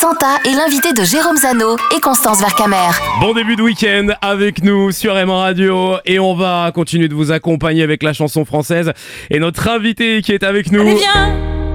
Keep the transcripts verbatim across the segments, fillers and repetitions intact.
Santa est l'invité de Jérôme Zano et Constance Vercamer. Bon début de week-end avec nous sur M Radio et on va continuer de vous accompagner avec la chanson française et notre invité qui est avec nous. Allez viens,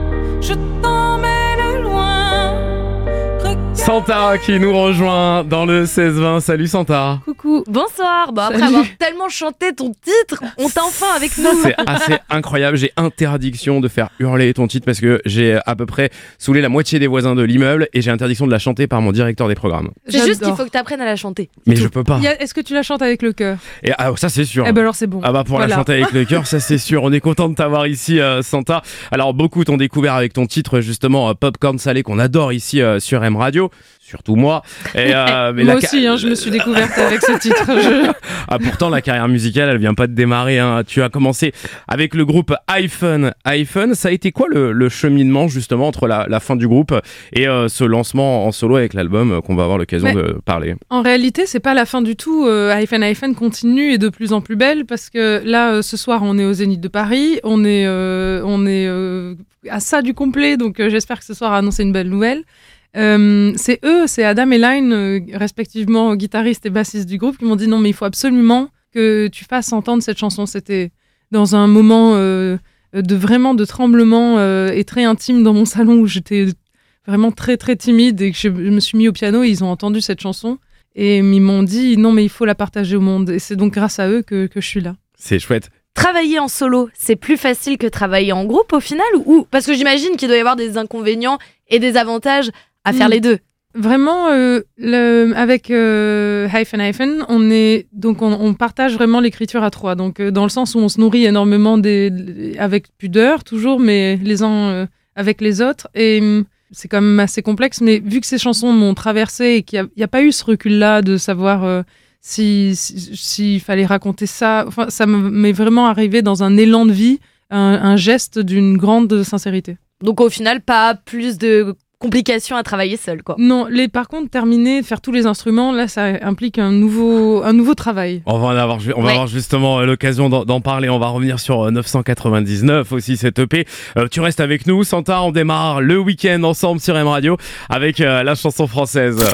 je t'emmène loin. Regarde. Santa qui nous rejoint dans le seize vingt. Salut Santa. Coucou. Bonsoir. Bon, après Salut. avoir tellement chanté ton titre, on t'a enfin avec nous. C'est assez incroyable, j'ai interdiction de faire hurler ton titre parce que j'ai à peu près saoulé la moitié des voisins de l'immeuble et j'ai interdiction de la chanter par mon directeur des programmes. C'est juste J'adore. qu'il faut que t'apprennes à la chanter. Mais je peux pas. Il y a- Est-ce que tu la chantes avec le cœur? Et ah, ça c'est sûr. Eh ben alors c'est bon. Ah bah pour Voilà. la chanter avec le cœur, ça c'est sûr. On est content de t'avoir ici, euh, Santa. Alors beaucoup t'ont découvert avec ton titre justement euh, Popcorn Salé qu'on adore ici euh, sur M Radio, surtout moi. Et, euh, mais Moi la ca- aussi, hein, je me suis découverte avec ce titre. Je- Ah, pourtant la carrière musicale, elle vient pas de démarrer. Hein. Tu as commencé avec le groupe iPhone. iPhone, ça a été quoi le, le cheminement justement entre la, la fin du groupe et euh, ce lancement en solo avec l'album euh, qu'on va avoir l'occasion Mais- de parler. En réalité, c'est pas la fin du tout. Euh, iPhone iPhone continue et de plus en plus belle parce que là, euh, ce soir, on est au Zénith de Paris. On est, euh, on est euh, à ça du complet. Donc, euh, j'espère que ce soir a annoncé une belle nouvelle. Euh, c'est eux, c'est Adam et Line, euh, respectivement guitaristes et bassistes du groupe, qui m'ont dit non, mais il faut absolument que tu fasses entendre cette chanson. C'était dans un moment euh, de vraiment de tremblement euh, et très intime dans mon salon où j'étais vraiment très très timide et que je, je me suis mis au piano et ils ont entendu cette chanson et ils m'ont dit non, mais il faut la partager au monde. Et c'est donc grâce à eux que, que je suis là. C'est chouette. Travailler en solo, c'est plus facile que travailler en groupe au final ou parce que j'imagine qu'il doit y avoir des inconvénients et des avantages à faire Mm. les deux. Vraiment, euh, le, avec euh, Hyphen Hyphen, on est donc on, on partage vraiment l'écriture à trois. Donc euh, dans le sens où on se nourrit énormément des, des- avec pudeur toujours, mais les uns euh, avec les autres. Et hum, c'est quand même assez complexe. Mais vu que ces chansons m'ont traversé et qu'il n'y a, a pas eu ce recul-là de savoir euh, si si- s'il fallait raconter ça, enfin ça m'est vraiment arrivé dans un élan de vie, un, un geste d'une grande sincérité. Donc au final, pas plus de complications à travailler seul, quoi. Non, les, par contre, terminer, faire tous les instruments, là, ça implique un nouveau, un nouveau travail. On va en avoir, on va Ouais. avoir justement euh, l'occasion d'en, d'en parler. On va revenir sur euh, neuf cent quatre-vingt-dix-neuf aussi, cette E P. Euh, tu restes avec nous, Santa. On démarre le week-end ensemble sur M Radio avec euh, la chanson française.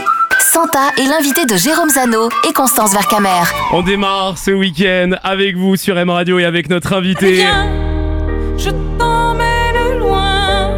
Santa est l'invité de Jérôme Zano et Constance Vercamer. On démarre ce week-end avec vous sur M Radio et avec notre invité. Viens, je t'emmène loin.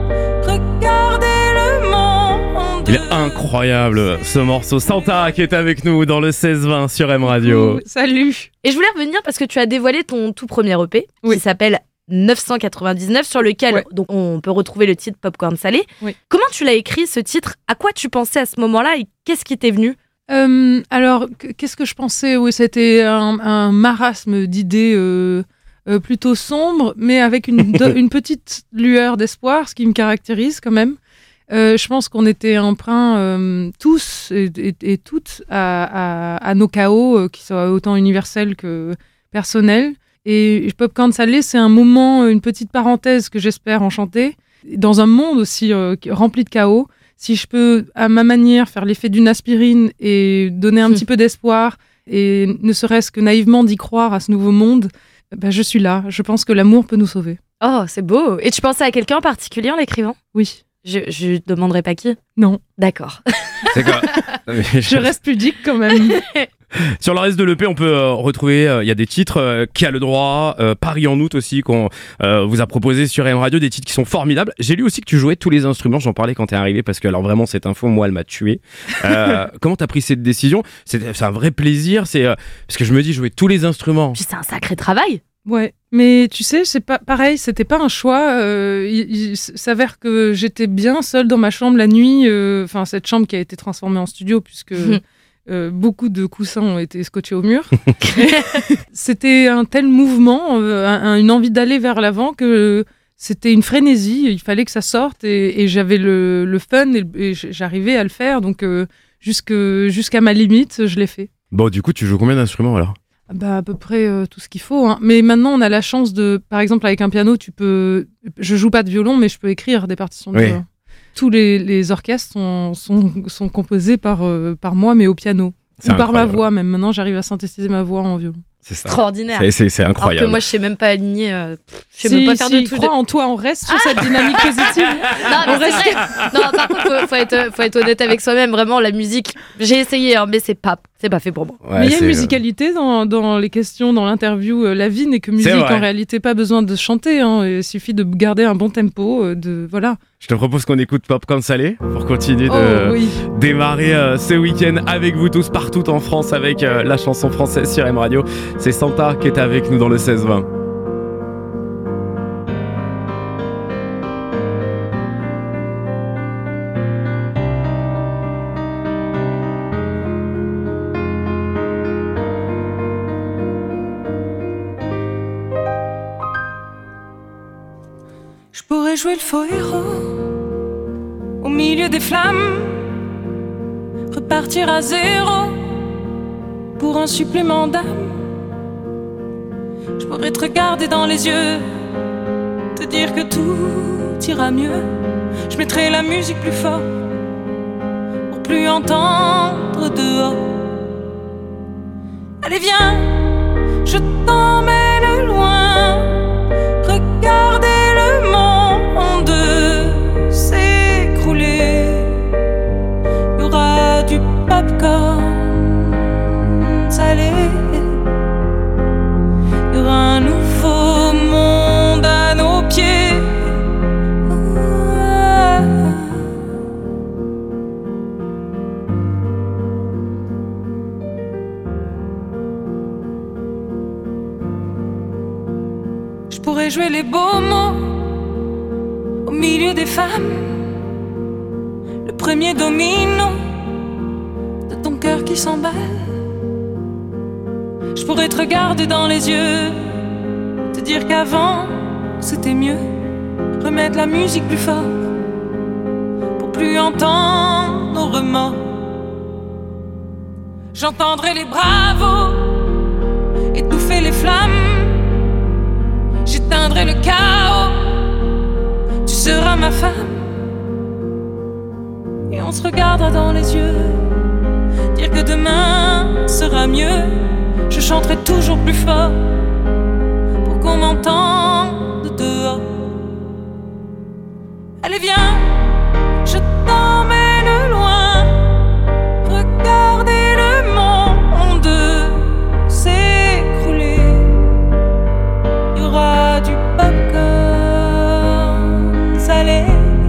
Regardez le monde. Il est incroyable ce morceau. Santa qui est avec nous dans le seize vingt sur M Radio. Ouh, salut. Et je voulais revenir parce que tu as dévoilé ton tout premier E P Oui. qui s'appelle neuf cent quatre-vingt-dix-neuf, sur lequel Ouais. donc, on peut retrouver le titre Popcorn Salé. Oui. Comment tu l'as écrit ce titre? À quoi tu pensais à ce moment-là et qu'est-ce qui t'est venu? Euh, alors, qu- qu'est-ce que je pensais? Oui, c'était un, un marasme d'idées euh, euh, plutôt sombres, mais avec une, de- une petite lueur d'espoir, ce qui me caractérise quand même. Euh, je pense qu'on était emprunts euh, tous et, et- et toutes à, à- à nos chaos, euh, qui soient autant universels que personnels. Et Popcorn Salé, c'est un moment, une petite parenthèse que j'espère enchanter, dans un monde aussi euh, qui- rempli de chaos. Si je peux, à ma manière, faire l'effet d'une aspirine et donner un Hmm. petit peu d'espoir, et ne serait-ce que naïvement d'y croire à ce nouveau monde, ben je suis là. Je pense que l'amour peut nous sauver. Oh, c'est beau. Et tu pensais à quelqu'un en particulier en l'écrivant? Oui. Je, je demanderai pas qui. Non. D'accord. C'est quoi? Je reste pudique quand même. Sur le reste de l'E P, on peut euh, retrouver, euh, il y a des titres, euh, Qui a le droit, euh, Paris en août aussi, qu'on euh, vous a proposé sur M Radio, des titres qui sont formidables. J'ai lu aussi que tu jouais tous les instruments, j'en parlais quand t'es arrivé, parce que alors vraiment cette info, moi, elle m'a tué. Euh, comment t'as pris cette décision? C'est c'est un vrai plaisir, c'est euh, parce que je me dis jouer tous les instruments. Puis c'est un sacré travail. Ouais, mais tu sais, c'est pas pareil, c'était pas un choix. euh, il, il s'avère que j'étais bien seule dans ma chambre la nuit, euh, enfin cette chambre qui a été transformée en studio puisque euh, beaucoup de coussins ont été scotchés au mur. C'était un tel mouvement, euh, un- une envie d'aller vers l'avant que c'était une frénésie. Il fallait que ça sorte et, et j'avais le, le fun et, et j'arrivais à le faire. Donc euh, jusque, jusqu'à ma limite, je l'ai fait. Bon, du coup, tu joues combien d'instruments alors? Bah, à peu près euh, tout ce qu'il faut. Hein. Mais maintenant, on a la chance de, par exemple, avec un piano, tu peux. Je joue pas de violon, mais je peux écrire des partitions de Oui. violon. Tous les, les orchestres sont, sont, sont composés par, euh, par moi, mais au piano. C'est Ou par ma incroyable. voix, même. Maintenant, j'arrive à synthétiser ma voix en violon. C'est ça. Extraordinaire. C'est- C'est c'est Alors que incroyable. moi, je sais même pas aligner. euh, je sais Si, même pas faire si, de touche. crois en toi, on reste sur cette dynamique positive. Non, mais on c'est reste- vrai. Non, par contre, faut faut, faut, être, faut être honnête avec soi-même. Vraiment, la musique, j'ai essayé, hein, mais c'est pas, c'est pas fait pour moi. Ouais, mais il y a c'est- une musicalité dans, dans les questions, dans l'interview. Euh, La vie n'est que musique. C'est vrai. En réalité, pas besoin de chanter. Hein. Il suffit de garder un bon tempo. euh, De, voilà. Je te propose qu'on écoute Popcorn Salé pour continuer de Oh oui. démarrer euh, ce week-end avec vous tous partout en France avec euh, la chanson française sur M Radio. C'est Santa qui est avec nous dans le seize vingt. Je pourrais jouer le faux héros au milieu des flammes, repartir à zéro pour un supplément d'âme. Je pourrais te regarder dans les yeux, te dire que tout ira mieux. Je mettrai la musique plus fort pour plus entendre dehors. Allez viens, je t'emmène loin, regardez le monde s'écrouler. Il y aura du popcorn salé, il y aura un nouveau monde à nos pieds. Ah. Je pourrais jouer les beaux mots au milieu des femmes, le premier domino de ton cœur qui s'emballe. Je pourrais te regarder dans les yeux, te dire qu'avant c'était mieux, remettre la musique plus fort pour plus entendre nos remords. J'entendrai les bravos étouffer les flammes, j'éteindrai le chaos, tu seras ma femme. Et on se regardera dans les yeux, dire que demain sera mieux. Je chanterai toujours plus fort pour qu'on m'entende dehors. Allez viens, je t'emmène loin, regardez le monde s'écrouler. Il y aura du popcorn salé,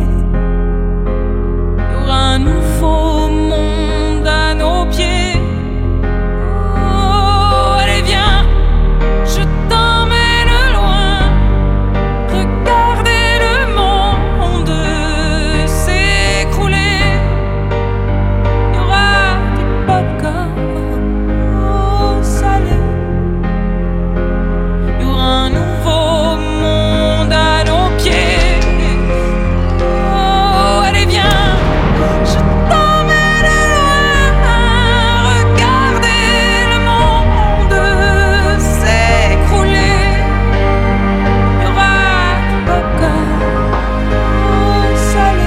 il y aura un nouveau monde à nos pieds. Oh, allez viens, je t'emmène loin, regardez le monde s'écrouler. Il y aura du popcorn oh, salé, il y aura un nouveau monde à nos pieds. Oh, allez viens, je t'emmène loin, regardez le monde s'écrouler. Il y aura du popcorn oh, salé,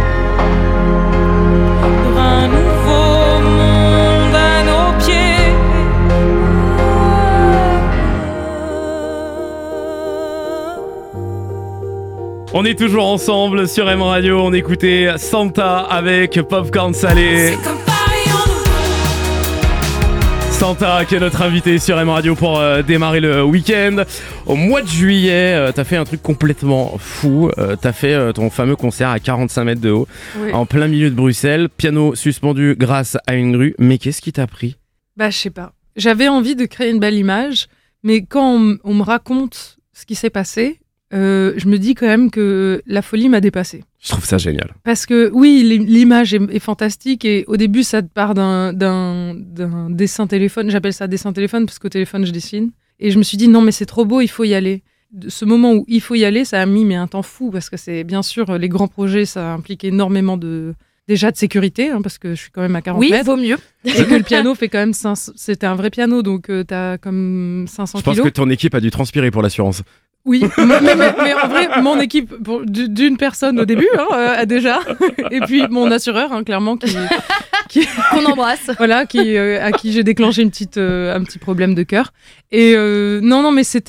il y aura un nouveau monde à nos pieds. On est toujours ensemble sur M Radio, on écoutait Santa avec Popcorn Salé. C'est comme Paris en nous. Santa qui est notre invité sur M Radio pour euh, démarrer le week-end. Au mois de juillet, euh, t'as fait un truc complètement fou. Euh, t'as fait euh, ton fameux concert à quarante-cinq mètres de haut, Oui. en plein milieu de Bruxelles. Piano suspendu grâce à une grue. Mais qu'est-ce qui t'a pris ? Bah, je sais pas. J'avais envie de créer une belle image, mais quand on, m- on me raconte ce qui s'est passé, euh, je me dis quand même que la folie m'a dépassée. Je trouve ça génial. Parce que oui, l'i- l'image est, est fantastique et au début, ça te part d'un, d'un, d'un dessin téléphone. J'appelle ça dessin téléphone parce qu'au téléphone, je dessine. Et je me suis dit, non, mais c'est trop beau, il faut y aller. De ce moment où il faut y aller, ça a mis mais un temps fou parce que c'est bien sûr, les grands projets, ça implique énormément de... Déjà de sécurité, hein, parce que je suis quand même à quarante Oui, mètres. vaut mieux. Et que le piano fait quand même cinq cents. C'était un vrai piano, donc euh, t'as comme cinq cents Je pense kilos. que ton équipe a dû transpirer pour l'assurance. Oui, mais, mais- mais- mais en vrai, mon équipe, pour- d- d'une personne au début, hein, euh, déjà, et puis mon assureur, hein, clairement, qui, qui, Qu'on embrasse. voilà, qui, euh, à qui j'ai déclenché une petite, euh, un petit problème de cœur. Et euh, non, non, mais c'était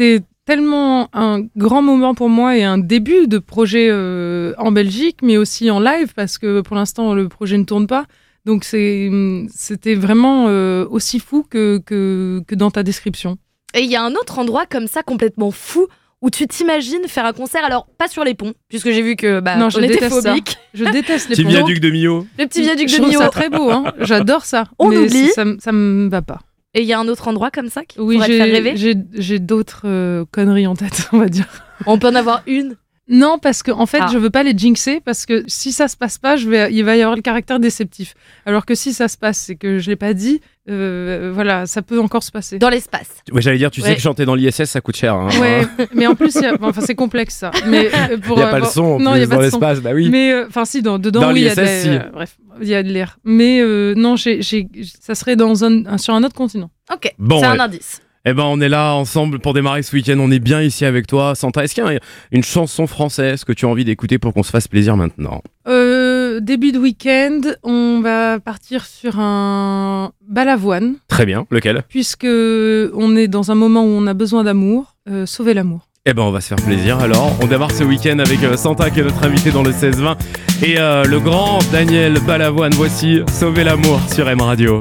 tellement un grand moment pour moi et un début de projet euh, en Belgique, mais aussi en live, parce que pour l'instant, le projet ne tourne pas. Donc, c'est, c'était vraiment euh, aussi fou que, que, que dans ta description. Et il y a un autre endroit comme ça, complètement fou, où tu t'imagines faire un concert, alors pas sur les ponts, puisque j'ai vu que bah, non, je on était déteste phobique. ça. Je déteste les Petit ponts. viaduc de Millau. Le petit viaduc Je de trouve Millau. ça très beau, hein. J'adore ça. On mais oublie. Ça, ça me va pas. Et il y a un autre endroit comme ça qui Oui, pourrait te faire rêver. j'ai, j'ai, j'ai d'autres euh, conneries en tête, on va dire. On peut en avoir une. Non, parce que en fait, Ah. je veux pas les jinxer, parce que si ça se passe pas, je vais, il va y avoir le caractère déceptif. Alors que si ça se passe, c'est que je l'ai pas dit, euh, voilà, ça peut encore se passer. Dans l'espace. Ouais, j'allais dire, tu sais Ouais. que chanter dans l'I S S, ça coûte cher. Hein. Ouais, mais en plus, il y a- enfin, c'est complexe ça. Mais euh, pour, Il n'y a euh, pas le bon, son en non, plus il y a pas dans de son. l'espace, bah oui. Mais enfin, si, dans, dedans, Dans oui, il y a l'I S S, des, si. euh, bref, il y a de l'air. Mais euh, non, j'ai, j'ai, ça serait dans un, un- sur un autre continent. Ok, Bon, c'est ouais. un indice. Eh ben, on est là ensemble pour démarrer ce week-end. On est bien ici avec toi, Santa. Est-ce qu'il y a une chanson française que tu as envie d'écouter pour qu'on se fasse plaisir maintenant? Euh, début de week-end, on va partir sur un balavoine, Très bien. Lequel? puisque on est dans un moment où on a besoin d'amour. Euh, sauver l'amour. Eh ben, on va se faire plaisir alors. On démarre ce week-end avec euh, Santa qui est notre invité dans le seize vingt et euh, le grand Daniel Balavoine. Voici Sauver l'amour sur M Radio.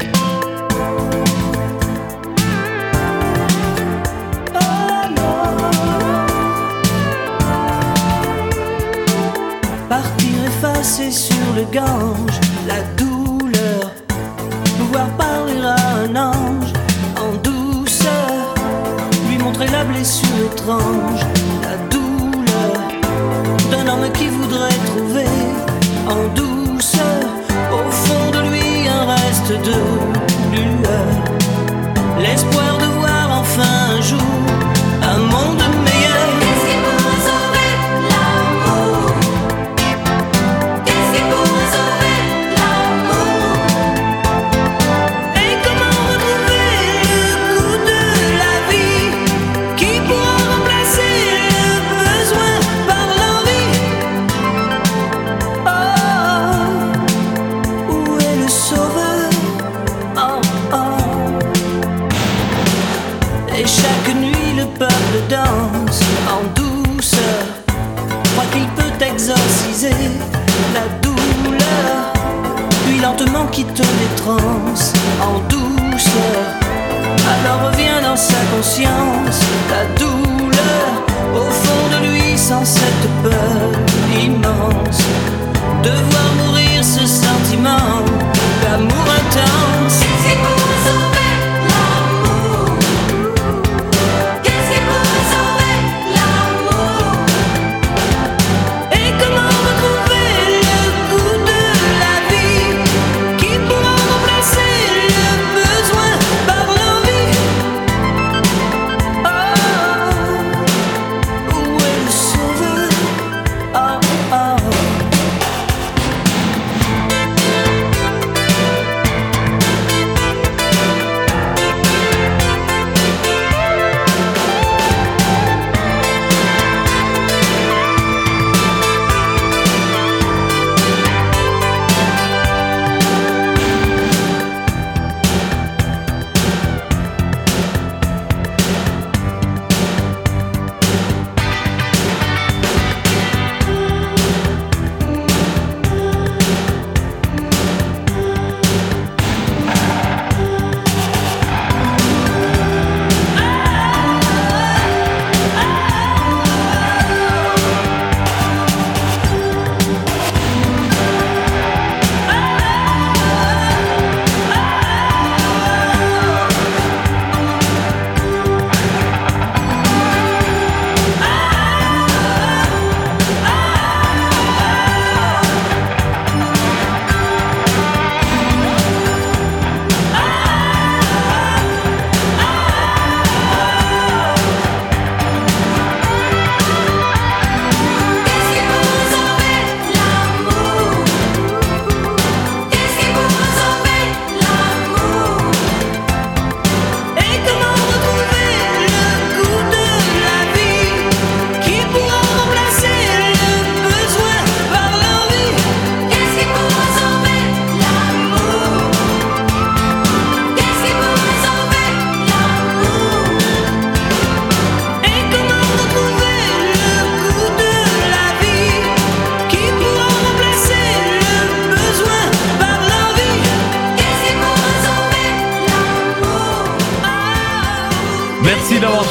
Partir effacé sur le Gange, la douleur, pouvoir parler à un ange en douceur, lui montrer la blessure étrange, la douleur d'un homme qui voudrait trouver en douceur, au fond de lui un reste de lueur, l'espoir de voir enfin un jour un monde meilleur. Qu'est-ce qui pourrait sauver l'amour? Qu'est-ce qui pourrait sauver l'amour? Et comment retrouver le goût de la vie qui pourra remplacer le besoin par l'envie? Oh, où est le sauveur? Oh, oh. Et chaque nuit le peuple danse en douceur, croit qu'il peut exorciser la douleur, puis lentement quitte les transes en douceur. Alors revient dans sa conscience la douleur, au fond de lui sans cette peur immense de voir mourir ce sentiment d'amour intense. Qu'est-ce qui pourrait sauver l'amour? Qu'est-ce qui pourrait sauver l'amour? Et comment retrouver le goût de la vie qui pourra remplacer le besoin par l'envie? Oh, où est le sauveur? Oh, oh.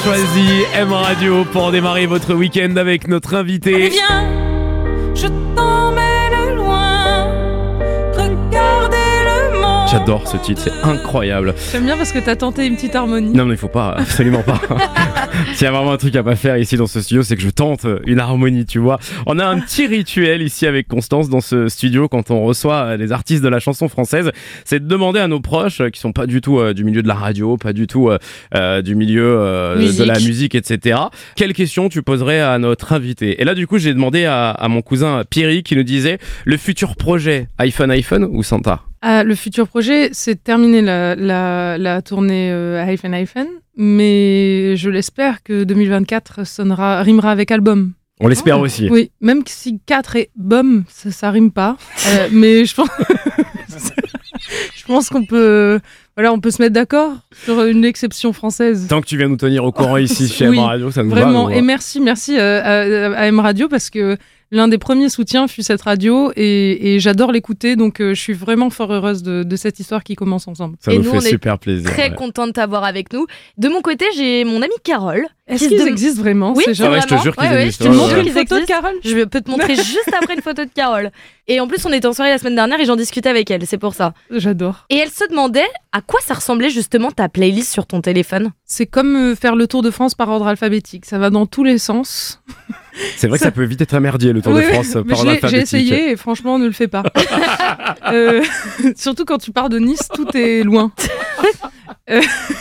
choisi M Radio pour démarrer votre week-end avec notre invité. Viens, je t'emmène loin. Regardez le monde. J'adore ce titre, c'est incroyable. J'aime bien parce que t'as tenté une petite harmonie. Non mais il faut pas, absolument pas. S'il y a vraiment un truc à pas faire ici dans ce studio, c'est que je tente une harmonie, tu vois. On a un petit rituel ici avec Constance dans ce studio quand on reçoit les artistes de la chanson française, c'est de demander à nos proches qui sont pas du tout euh, du milieu de la radio, pas du tout euh, euh, du milieu euh, de la musique, et cetera. Quelles questions tu poserais à notre invité? Et là du coup j'ai demandé à, à mon cousin Pierry qui nous disait le futur projet iPhone iPhone ou Santa? Ah, le futur projet, c'est de terminer la, la, la tournée euh, iPhone iPhone, mais je l'espère que deux mille vingt-quatre sonnera, rimera avec album. On l'espère aussi. Oui, même si quatre et bum, ça, ça rime pas. Euh, mais je pense, je pense qu'on peut, voilà, on peut se mettre d'accord sur une exception française. Tant que tu viens nous tenir au courant ici chez Oui, M Radio, ça nous Vraiment, va. et merci, merci euh, à, à M Radio parce que l'un des premiers soutiens fut cette radio et, et j'adore l'écouter, donc euh, je suis vraiment fort heureuse de, de cette histoire qui commence ensemble. Ça Et nous nous, fait on est super plaisir. Très ouais. content de t'avoir avec nous. De mon côté, j'ai mon amie Carole. Est-ce qui qu'ils se dem- existent vraiment Oui, ces gens? Ah ouais, je te Vraiment. jure qu'ils Ouais, ouais, existent. je te Ouais, montre ouais. qu'ils Une photo de existent. Carole? Je peux te montrer juste après une photo de Carole. Et en plus, on était en soirée la semaine dernière et j'en discutais avec elle, c'est pour ça. J'adore. Et elle se demandait à quoi ça ressemblait justement ta playlist sur ton téléphone. C'est comme euh, faire le Tour de France par ordre alphabétique. Ça va dans tous les sens. C'est vrai que ça peut vite être un merdier le Tour Oui, de France mais par je l'ai- ordre J'ai alphabétique. essayé et franchement, ne le fais pas. Euh, surtout quand tu pars de Nice, tout est loin. Euh,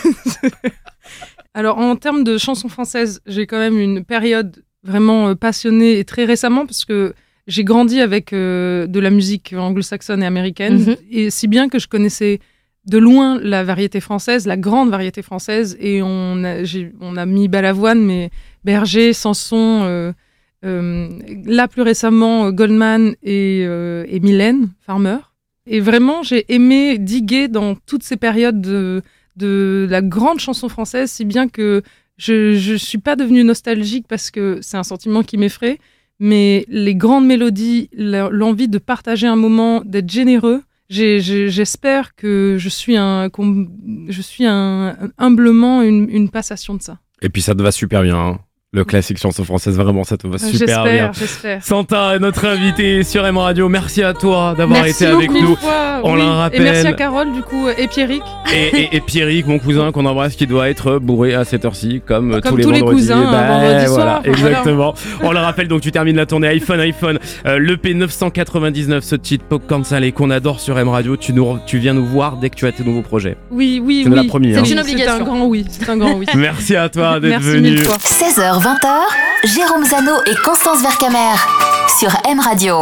Alors, en termes de chansons françaises, j'ai quand même une période vraiment euh, passionnée et très récemment parce que j'ai grandi avec euh, de la musique anglo-saxonne et américaine, Mhm. et si bien que je connaissais de loin la variété française, la grande variété française, et on a, j'ai- on a mis Balavoine, mais Berger, Sanson, euh, euh, là plus récemment euh, Goldman et, euh, et Mylène Farmer. Et vraiment, j'ai aimé diguer dans toutes ces périodes de, de la grande chanson française, si bien que je ne suis pas devenue nostalgique parce que c'est un sentiment qui m'effraie, mais les grandes mélodies, la- l'envie de partager un moment, d'être généreux, j'ai- j'ai- j'espère que je suis, un, qu'on- je suis un, humblement une, une passation de ça. Et puis ça te va super bien. hein. Le classique chanson française, vraiment, ça te va super bien. J'espère, j'espère. Santa, notre invité sur M Radio, merci à toi d'avoir Merci été avec beaucoup, nous. mille fois, On oui. la rappelle. Et merci à Carole, du coup, et Pierrick. Et, et, et Pierrick, mon cousin qu'on embrasse, qui doit être bourré à cette heure-ci, comme, Comme tous les tous les vendredis. cousins, un vendredi voilà, soir, voilà. exactement. On le rappelle, donc tu termines la tournée iPhone, iPhone, euh, l'E P neuf cent quatre-vingt-dix-neuf, ce titre Pop Cancel qu'on adore sur M Radio. Tu, nous, tu viens nous voir dès que tu as tes nouveaux projets. Oui, oui, Tu nous oui. l'as promis, C'est hein. une C'est obligation. un grand oui, c'est un grand oui. Merci à toi d'être Merci venu. mille fois. seize heures vingt, Jérôme Zano et Constance Vercamer sur M Radio.